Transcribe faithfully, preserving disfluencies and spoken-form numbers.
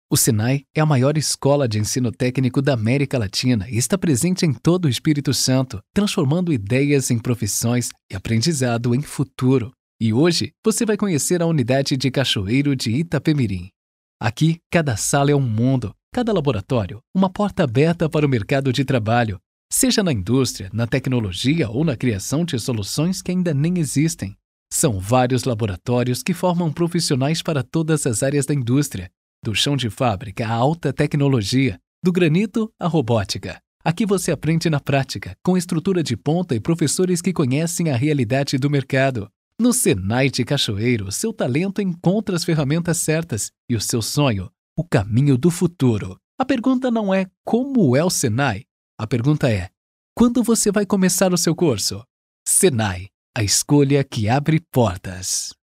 O Senai é a maior escola de ensino técnico da América Latina e está presente em todo o Espírito Santo, transformando ideias em profissões e aprendizado em futuro. E hoje você vai conhecer a unidade de Cachoeiro de Itapemirim. Aqui, cada sala é um mundo, cada laboratório, uma porta aberta para o mercado de trabalho, seja na indústria, na tecnologia ou na criação de soluções que ainda nem existem. São vários laboratórios que formam profissionais para todas as áreas da indústria, do chão de fábrica à alta tecnologia, do granito à robótica. Aqui você aprende na prática, com estrutura de ponta e professores que conhecem a realidade do mercado. No Senai de Cachoeiro, seu talento encontra as ferramentas certas e o seu sonho, o caminho do futuro. A pergunta não é como é o Senai, a pergunta é quando você vai começar o seu curso? Senai, a escolha que abre portas.